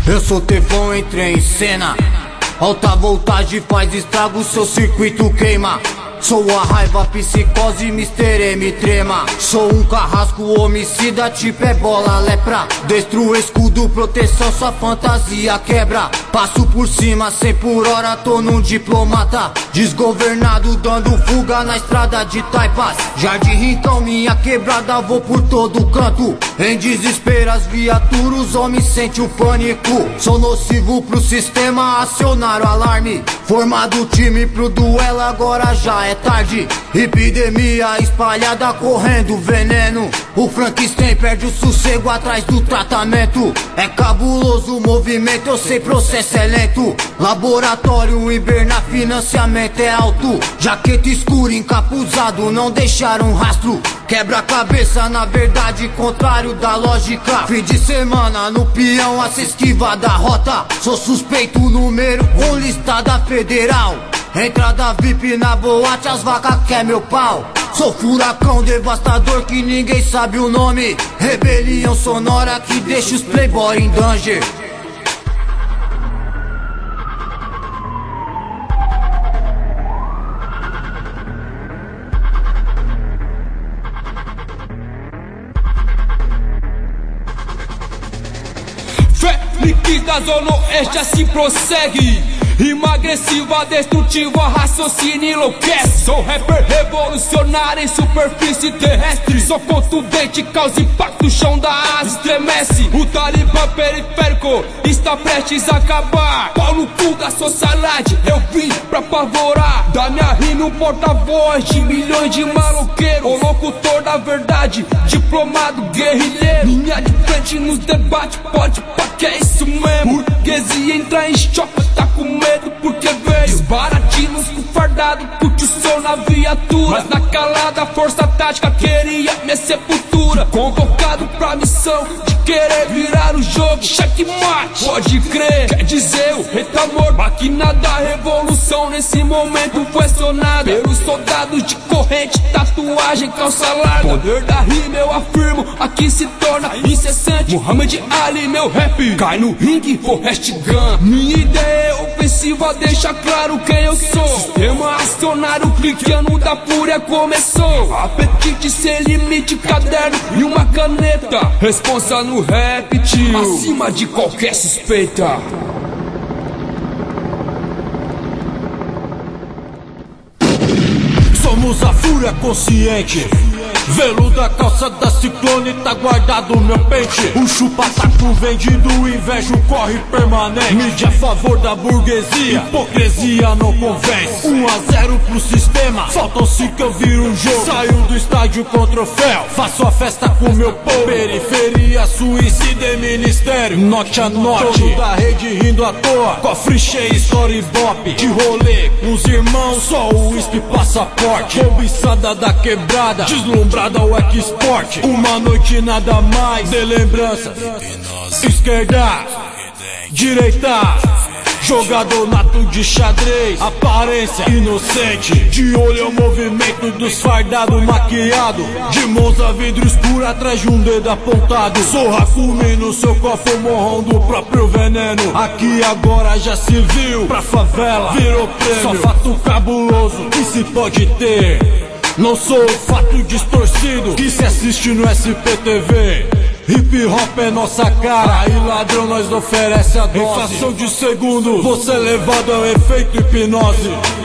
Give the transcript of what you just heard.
Eu sou Teflon, entrei em cena. Alta voltagem faz estrago, seu circuito queima. Sou a raiva, psicose, Mr. M trema. Sou um carrasco homicida, tipo bola lepra. Destruo escudo, proteção, sua fantasia quebra. Passo por cima, 100 por hora, tô num diplomata. Desgovernado, dando fuga na estrada de Taipas. Jardim Rincão, minha quebrada, vou por todo canto. Em desespero as viaturas, os homens sentem o pânico. Sou nocivo pro sistema, acionar o alarme. Formado o time pro duelo, agora já é tarde. Epidemia espalhada, correndo veneno. O Frankenstein perde o sossego atrás do tratamento. É cabuloso o movimento, eu sei processo é lento. Laboratório hibernar, financiamento é alto. Jaqueta escura, encapuzado, não deixaram rastro. Quebra-cabeça, na verdade, contrário da lógica. Fim de semana no peão, a se esquiva da rota. Sou suspeito número 1, listada federal. Entrada VIP na boate, as vacas quer meu pau. Sou furacão devastador que ninguém sabe o nome. Rebelião sonora que deixa os playboy em danger. Felipe da Zona Oeste assim prossegue. Rima agressiva, destrutiva, raciocínio enlouquece. Sou rapper revolucionário em superfície terrestre. Sou contundente, causa impacto, o chão da asa estremece. O talibã periférico está prestes a acabar. Pau no cu da sociedade, eu vim pra apavorar. Da minha rima um porta-voz de milhões de maloqueiros. O locutor da verdade, diplomado guerrilheiro. Linha de frente nos debates, pode pá que é isso mesmo. Burguesia entra em choque, tá com medo porque veio desbaratinos com fardado, curte o som na viatura. Mas na calada a força tática queria minha sepultura. Convocado pra missão de querer virar o jogo, checkmate. Pode crer, quer dizer o rei tá morto. Máquina da revolução nesse momento foi acionada pelos soldados de corrente, tatuagem, calça larga. Poder da rima eu afirmo, aqui se torna incessante. Muhammad Ali, meu rap, cai no ringue, Forrest Gump. Minha ideia ofensiva deixa claro quem eu sou. Sistema acionário, cliqueando da fúria começou. Apetite sem limite, caderno e uma caneta. Responsa no rap, tio, acima de qualquer suspeita. Somos a fúria consciente. Velo da calça da Ciclone tá guardado no meu pente. O chupa-saco vendido, inveja o corre permanente. Mídia a favor da burguesia, hipocrisia não convence. 1-0 pro sistema, faltam 5 eu viro um jogo. Saio do estádio com troféu, faço a festa com meu povo. Periferia, suicida e ministério, note a note. Todo da rede rindo à toa, cofre cheio, story bop. De rolê com os irmãos, só o uísque passaporte. Cobiçada da quebrada, deslumbrada ao export. Uma noite nada mais de lembranças. Esquerda, direita, jogador nato de xadrez. Aparência inocente, de olho ao movimento dos fardados maquiado. De Monza, vidro escuro atrás de um dedo apontado. Sou Hakumi no seu copo, morrão do próprio veneno. Aqui agora já se viu, pra favela virou prêmio. Só fato cabuloso que se pode ter. Não sou fato distorcido que se assiste no SPTV. Hip hop é nossa cara e ladrão nós oferece a dose. Em fração de segundo, você levado ao efeito hipnose.